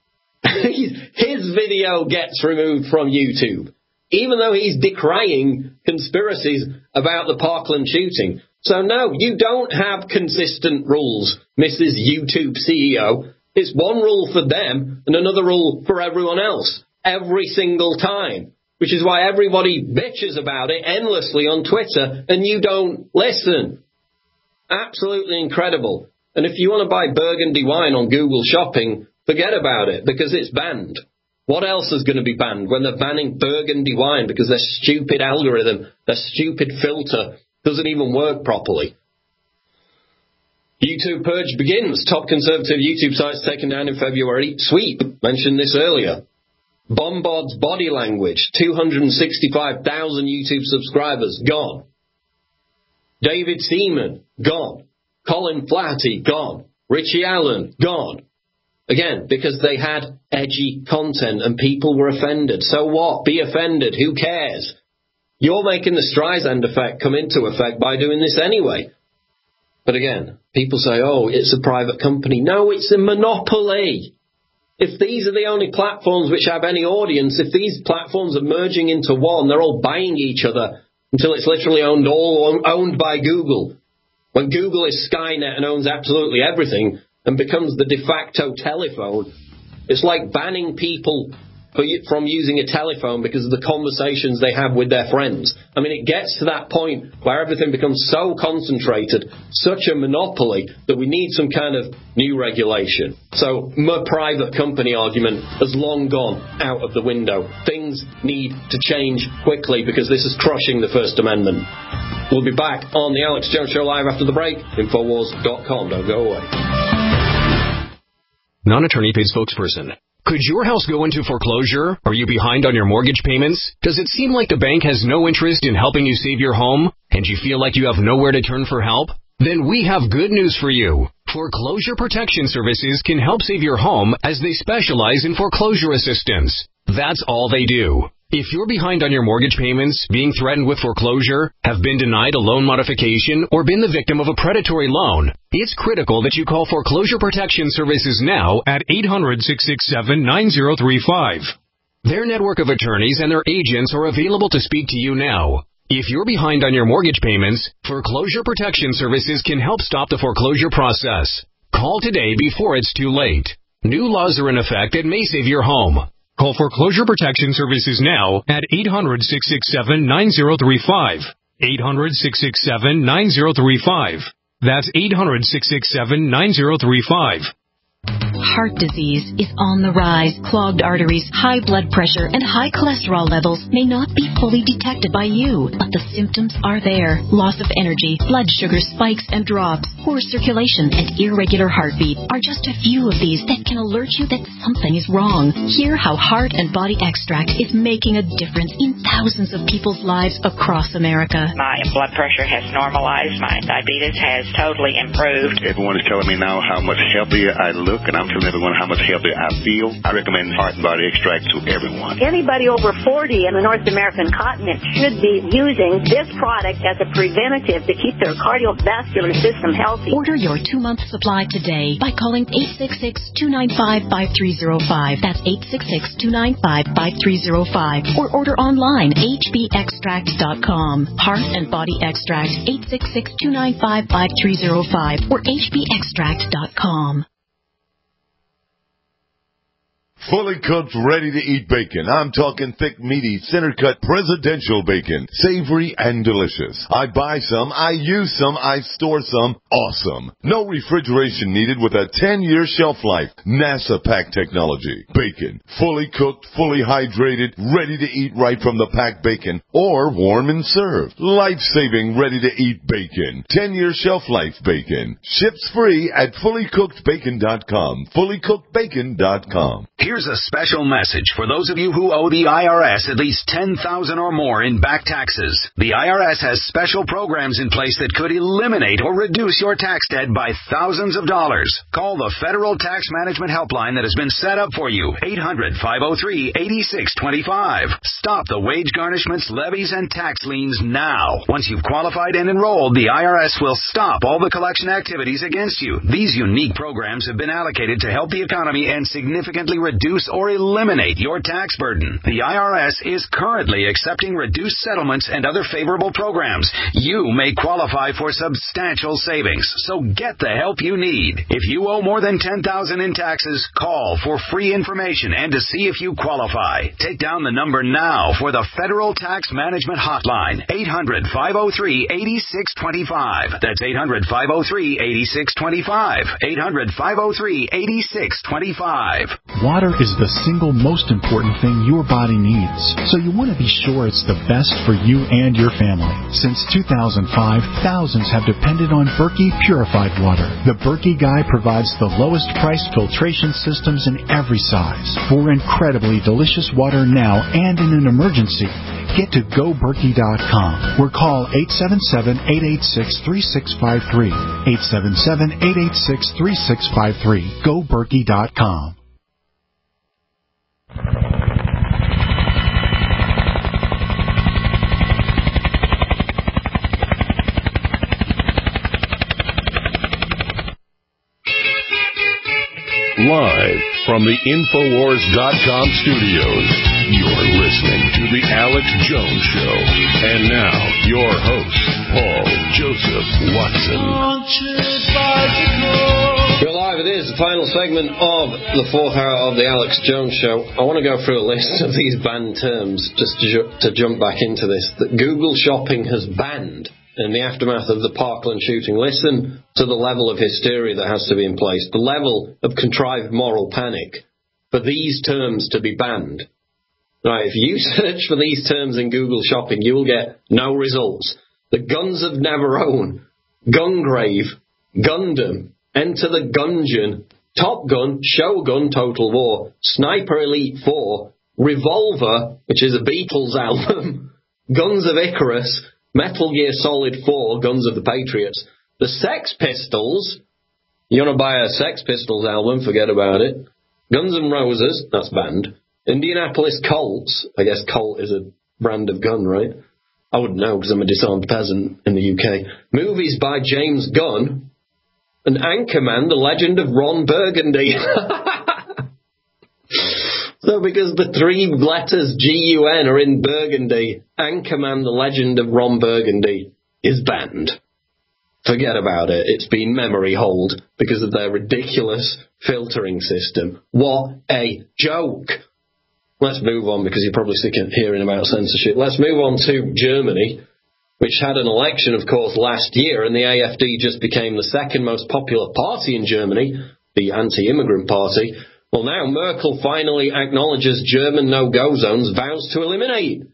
His video gets removed from YouTube, even though he's decrying conspiracies about the Parkland shooting. So no, you don't have consistent rules, Mrs. YouTube CEO. It's one rule for them and another rule for everyone else, every single time, which is why everybody bitches about it endlessly on Twitter, and you don't listen. Absolutely incredible. And if you want to buy Burgundy wine on Google Shopping, forget about it, because it's banned. What else is going to be banned when they're banning Burgundy wine because their stupid algorithm, their stupid filter doesn't even work properly? YouTube purge begins. Top conservative YouTube sites taken down in February. Sweep, mentioned this earlier. Bombard's Body Language, 265,000 YouTube subscribers, gone. David Seaman, gone. Colin Flaherty, gone. Richie Allen, gone. Again, because they had edgy content and people were offended. So what? Be offended. Who cares? You're making the Streisand effect come into effect by doing this anyway. But again, people say, oh, it's a private company. No, it's a monopoly. If these are the only platforms which have any audience, if these platforms are merging into one, they're all buying each other until it's literally owned by Google. When Google is Skynet and owns absolutely everything and becomes the de facto telephone, it's like banning people from using a telephone because of the conversations they have with their friends. I mean, it gets to that point where everything becomes so concentrated, such a monopoly, that we need some kind of new regulation. So my private company argument has long gone out of the window. Things need to change quickly because this is crushing the First Amendment. We'll be back on the Alex Jones Show live after the break. Infowars.com. Don't go away. Non-attorney paid spokesperson. Could your house go into foreclosure? Are you behind on your mortgage payments? Does it seem like the bank has no interest in helping you save your home? And you feel like you have nowhere to turn for help? Then we have good news for you. Foreclosure Protection Services can help save your home as they specialize in foreclosure assistance. That's all they do. If you're behind on your mortgage payments, being threatened with foreclosure, have been denied a loan modification, or been the victim of a predatory loan, it's critical that you call Foreclosure Protection Services now at 800-667-9035. Their network of attorneys and their agents are available to speak to you now. If you're behind on your mortgage payments, Foreclosure Protection Services can help stop the foreclosure process. Call today before it's too late. New laws are in effect that may save your home. Call Foreclosure Protection Services now at 800-667-9035. 800-667-9035. That's 800-667-9035. Heart disease is on the rise. Clogged arteries, high blood pressure, and high cholesterol levels may not be fully detected by you, but the symptoms are there. Loss of energy, blood sugar spikes and drops, poor circulation, and irregular heartbeat are just a few of these that can alert you that something is wrong. Hear how Heart and Body Extract is making a difference in thousands of people's lives across America. My blood pressure has normalized. My diabetes has totally improved. Everyone is telling me now how much healthier I look, and I'm telling everyone how much healthier I feel. I recommend Heart and Body Extract to everyone. Anybody over 40 in the North American continent should be using this product as a preventative to keep their cardiovascular system healthy. Order your 2-month supply today by calling 866-295-5305. That's 866-295-5305. Or order online, hbextract.com. Heart and Body Extract, 866-295-5305 or hbextract.com. Fully cooked, ready-to-eat bacon. I'm talking thick, meaty, center-cut presidential bacon. Savory and delicious. I buy some, I use some, I store some. Awesome. No refrigeration needed with a 10-year shelf life. NASA pack technology. Bacon. Fully cooked, fully hydrated, ready to eat right from the packed bacon or warm and served. Life-saving, ready-to-eat bacon. 10-year shelf life bacon. Ships free at fullycookedbacon.com. Fullycookedbacon.com. Here's a special message for those of you who owe the IRS at least $10,000 or more in back taxes. The IRS has special programs in place that could eliminate or reduce your tax debt by thousands of dollars. Call the Federal Tax Management Helpline that has been set up for you, 800-503-8625. Stop the wage garnishments, levies, and tax liens now. Once you've qualified and enrolled, the IRS will stop all the collection activities against you. These unique programs have been allocated to help the economy and significantly reduce or eliminate your tax burden. The IRS is currently accepting reduced settlements and other favorable programs. You may qualify for substantial savings, so get the help you need. If you owe more than $10,000 in taxes, call for free information and to see if you qualify. Take down the number now for the Federal Tax Management Hotline, 800-503-8625. That's 800-503-8625. 800-503-8625. Water is the single most important thing your body needs, so you want to be sure it's the best for you and your family. Since 2005, thousands have depended on Berkey purified water. The Berkey Guy provides the lowest priced filtration systems in every size for incredibly delicious water now and in an emergency. Get to GoBerkey.com or call 877-886-3653. 877-886-3653. GoBerkey.com. Live from the Infowars.com studios, you're listening to The Alex Jones Show. And now, your host, Paul Joseph Watson. We're live. It is the final segment of the fourth hour of The Alex Jones Show. I want to go through a list of these banned terms just to jump back into this that Google Shopping has banned in the aftermath of the Parkland shooting. Listen to the level of hysteria that has to be in place, the level of contrived moral panic for these terms to be banned. Right, if you search for these terms in Google Shopping, you will get no results. The Guns of Neverone, Gungrave, Gundam, Enter the Gungeon, Top Gun, Shogun, Total War, Sniper Elite 4, Revolver, which is a Beatles album, Guns of Icarus, Metal Gear Solid 4, Guns of the Patriots, the Sex Pistols. You want to buy a Sex Pistols album, forget about it. Guns N' Roses, that's banned. Indianapolis Colts, I guess Colt is a brand of gun, right? I wouldn't know because I'm a disarmed peasant in the UK. Movies by James Gunn. And Anchorman, The Legend of Ron Burgundy. So because the three letters G-U-N are in Burgundy, Anchorman, The Legend of Ron Burgundy is banned. Forget about it. It's been memory holed because of their ridiculous filtering system. What a joke. Let's move on because you're probably sick of hearing about censorship. Let's move on to Germany. which had an election, of course, last year, and the AfD just became the second most popular party in Germany, the anti-immigrant party. Well, now Merkel finally acknowledges German no-go zones, vows to eliminate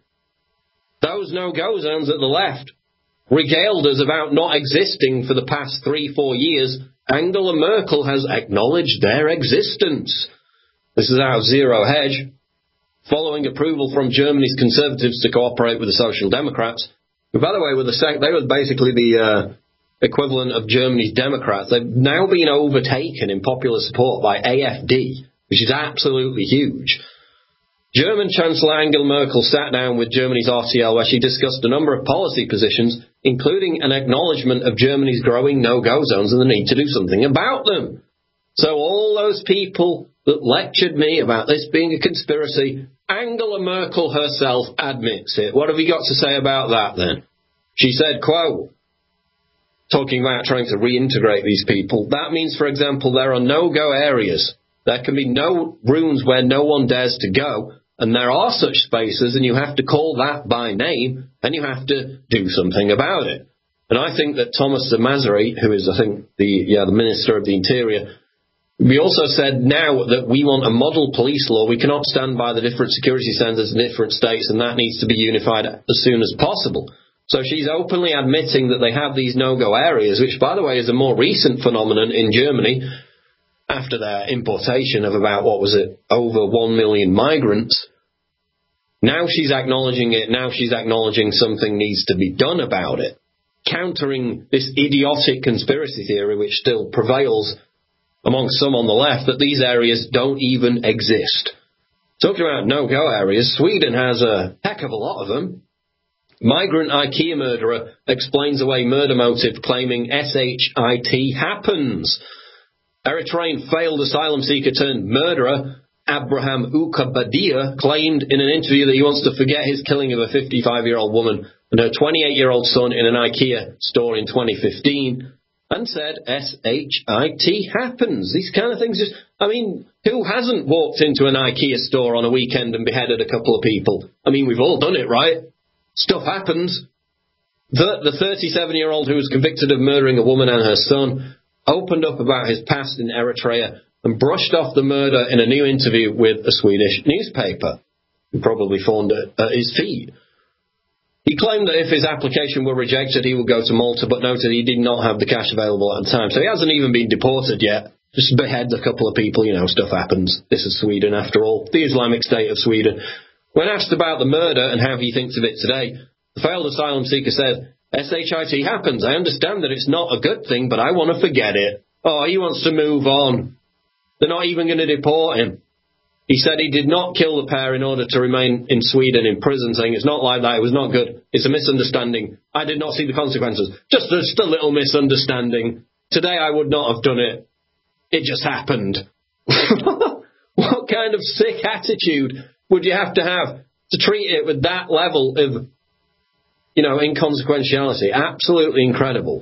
those no-go zones at the left. Regaled us about not existing for the past 3-4 years, Angela Merkel has acknowledged their existence. This is out of Zero Hedge. Following approval from Germany's Conservatives to cooperate with the Social Democrats, who, by the way, they were basically the equivalent of Germany's Democrats. They've now been overtaken in popular support by AfD, which is absolutely huge. German Chancellor Angela Merkel sat down with Germany's RTL where she discussed a number of policy positions, including an acknowledgement of Germany's growing no-go zones and the need to do something about them. So all those people that lectured me about this being a conspiracy, Angela Merkel herself admits it. What have you got to say about that then? She said, quote, talking about trying to reintegrate these people, that means, for example, there are no-go areas. There can be no rooms where no one dares to go, and there are such spaces, and you have to call that by name, and you have to do something about it. And I think that Thomas de Maizière, who is, I think, the Minister of the Interior, we also said now that we want a model police law. We cannot stand by the different security centres in different states, and that needs to be unified as soon as possible. So she's openly admitting that they have these no-go areas, which, by the way, is a more recent phenomenon in Germany, after their importation of about, over 1 million migrants. Now she's acknowledging it. Now she's acknowledging something needs to be done about it, countering this idiotic conspiracy theory which still prevails among some on the left that these areas don't even exist. Talking about no-go areas, Sweden has a heck of a lot of them. Migrant IKEA murderer explains away murder motive claiming SHIT happens. Eritrean failed asylum seeker turned murderer Abraham Ukabadia claimed in an interview that he wants to forget his killing of a 55-year-old woman and her 28-year-old son in an IKEA store in 2015 and said SHIT happens. These kind of things who hasn't walked into an IKEA store on a weekend and beheaded a couple of people? I mean, we've all done it, right? Stuff happens. The 37-year-old who was convicted of murdering a woman and her son opened up about his past in Eritrea and brushed off the murder in a new interview with a Swedish newspaper, who probably found it at his feed. He claimed that if his application were rejected, he would go to Malta, but noted he did not have the cash available at the time. So he hasn't even been deported yet. Just beheads a couple of people, stuff happens. This is Sweden, after all, the Islamic State of Sweden. When asked about the murder and how he thinks of it today, the failed asylum seeker said, SHIT happens. I understand that it's not a good thing, but I want to forget it. Oh, he wants to move on. They're not even going to deport him. He said he did not kill the pair in order to remain in Sweden in prison, saying it's not like that, it was not good. It's a misunderstanding. I did not see the consequences. Just a little misunderstanding. Today I would not have done it. It just happened. What kind of sick attitude would you have to treat it with that level of, inconsequentiality? Absolutely incredible.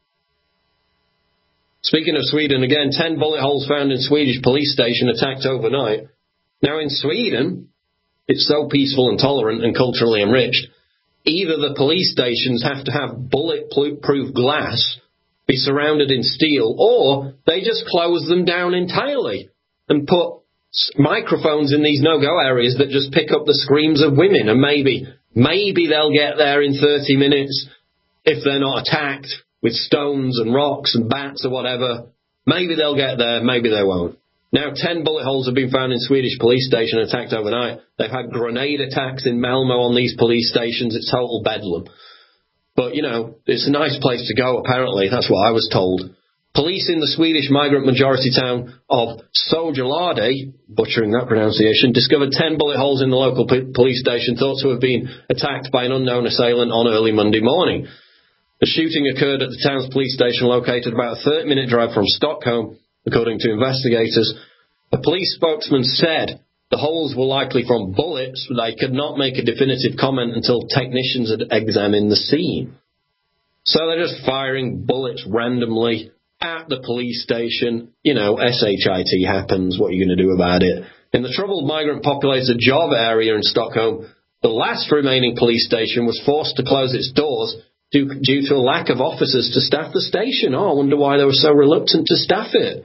Speaking of Sweden, again, 10 bullet holes found in Swedish police station attacked overnight. Now, in Sweden, it's so peaceful and tolerant and culturally enriched, either the police stations have to have bulletproof glass, be surrounded in steel, or they just close them down entirely and put microphones in these no-go areas that just pick up the screams of women, and maybe they'll get there in 30 minutes if they're not attacked with stones and rocks and bats or whatever. Maybe they'll get there, maybe they won't. Now, 10 bullet holes have been found in Swedish police station attacked overnight. They've had grenade attacks in Malmo on these police stations. It's total bedlam. But, it's a nice place to go, apparently. That's what I was told. Police in the Swedish migrant-majority town of Sojalade, butchering that pronunciation, discovered 10 bullet holes in the local police station thought to have been attacked by an unknown assailant on early Monday morning. The shooting occurred at the town's police station located about a 30-minute drive from Stockholm, according to investigators. A police spokesman said the holes were likely from bullets, but they could not make a definitive comment until technicians had examined the scene. So they're just firing bullets randomly at the police station. SHIT happens. What are you going to do about it? In the troubled migrant-populated Java area in Stockholm, The last remaining police station was forced to close its doors due to a lack of officers to staff the station. Oh, I wonder why they were so reluctant to staff it.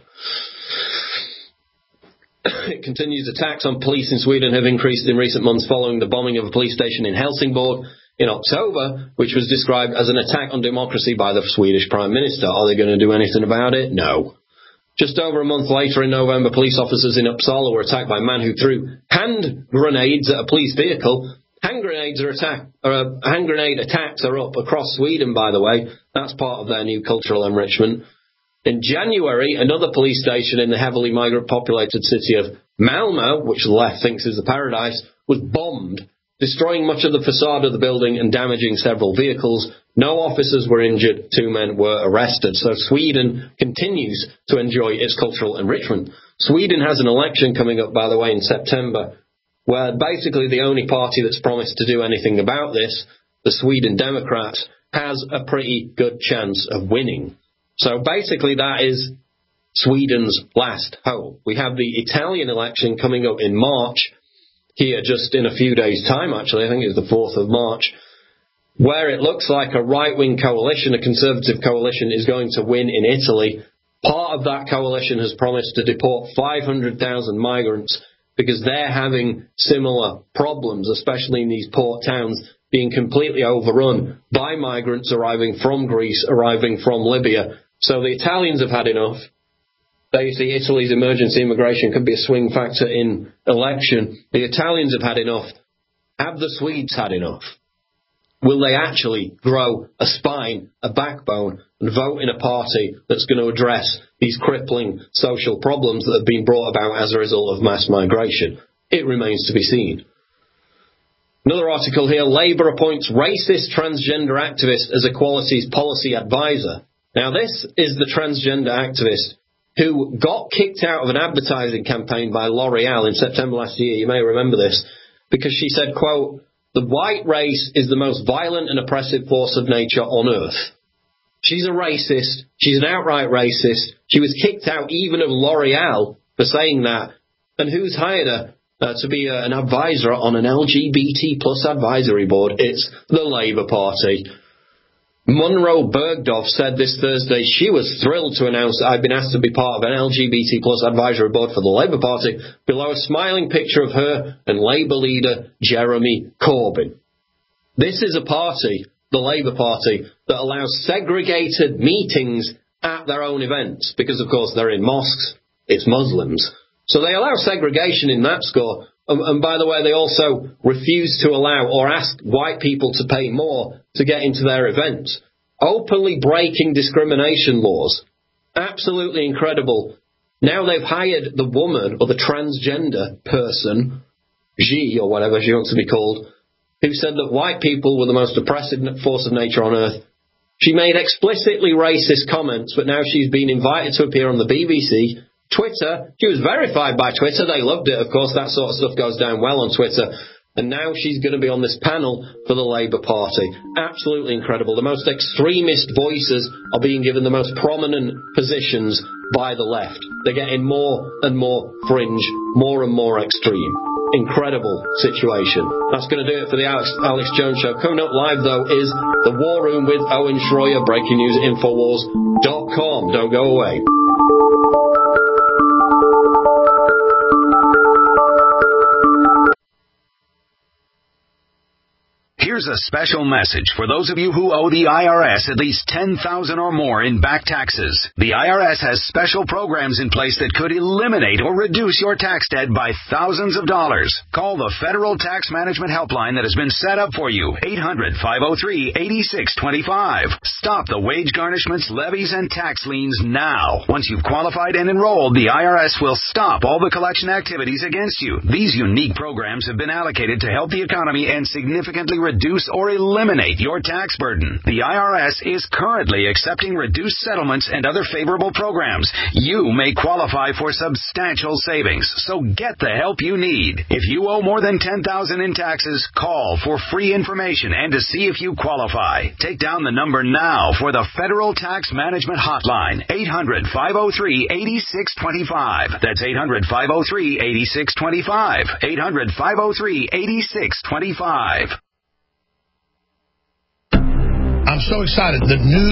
It continues. Attacks on police in Sweden have increased in recent months following the bombing of a police station in Helsingborg in October, which was described as an attack on democracy by the Swedish Prime Minister. Are they going to do anything about it? No. Just over a month later in November, police officers in Uppsala were attacked by a man who threw hand grenades at a police vehicle. Hand grenade attacks are up across Sweden, by the way. That's part of their new cultural enrichment. In January, another police station in the heavily migrant-populated city of Malmö, which the left thinks is the paradise, was bombed, destroying much of the facade of the building and damaging several vehicles. No officers were injured. 2 men were arrested. So Sweden continues to enjoy its cultural enrichment. Sweden has an election coming up, by the way, in September, where basically the only party that's promised to do anything about this, the Sweden Democrats, has a pretty good chance of winning. So basically that is Sweden's last hope. We have the Italian election coming up in March, here just in a few days' time, actually. I think it's the 4th of March, where it looks like a right-wing coalition, a conservative coalition, is going to win in Italy. Part of that coalition has promised to deport 500,000 migrants because they're having similar problems, especially in these port towns, being completely overrun by migrants arriving from Greece, arriving from Libya. So the Italians have had enough. They see Italy's emergency immigration could be a swing factor in election. The Italians have had enough. Have the Swedes had enough? Will they actually grow a spine, a backbone, and vote in a party that's going to address these crippling social problems that have been brought about as a result of mass migration? It remains to be seen. Another article here, Labour appoints racist transgender activist as Equality's policy advisor. Now this is the transgender activist who got kicked out of an advertising campaign by L'Oreal in September last year. You may remember this, because she said, quote, "The white race is the most violent and oppressive force of nature on earth." She's a racist. She's an outright racist. She was kicked out even of L'Oreal for saying that. And who's hired her to be an advisor on an LGBT plus advisory board? It's the Labour Party. Munro Bergdorf said this Thursday she was thrilled to announce that I've been asked to be part of an LGBT plus advisory board for the Labour Party, below a smiling picture of her and Labour leader Jeremy Corbyn. This is a party, the Labour Party, that allows segregated meetings at their own events, because of course they're in mosques, it's Muslims. So they allow segregation in that score. And by the way, they also refuse to allow or ask white people to pay more to get into their events. Openly breaking discrimination laws. Absolutely incredible. Now they've hired the woman, or the transgender person, G, or whatever she wants to be called, who said that white people were the most oppressive force of nature on earth. She made explicitly racist comments, but now she's been invited to appear on the BBC, Twitter. She was verified by Twitter. They loved it, of course. That sort of stuff goes down well on Twitter. And now she's going to be on this panel for the Labour Party. Absolutely incredible. The most extremist voices are being given the most prominent positions by the left. They're getting more and more fringe, more and more extreme. Incredible situation. That's going to do it for the Alex Jones Show. Coming up live, though, is The War Room with Owen Schroyer. Breaking news at Infowars.com. Don't go away. Here's a special message for those of you who owe the IRS at least $10,000 or more in back taxes. The IRS has special programs in place that could eliminate or reduce your tax debt by thousands of dollars. Call the Federal Tax Management Helpline that has been set up for you, 800-503-8625. Stop the wage garnishments, levies, and tax liens now. Once you've qualified and enrolled, the IRS will stop all the collection activities against you. These unique programs have been allocated to help the economy and significantly reduce reduce or eliminate your tax burden. The IRS is currently accepting reduced settlements and other favorable programs. You may qualify for substantial savings, so get the help you need. If you owe more than $10,000 in taxes, call for free information and to see if you qualify. Take down the number now for the Federal Tax Management Hotline, 800-503-8625. That's 800-503-8625. 800-503-8625. I'm so excited. The new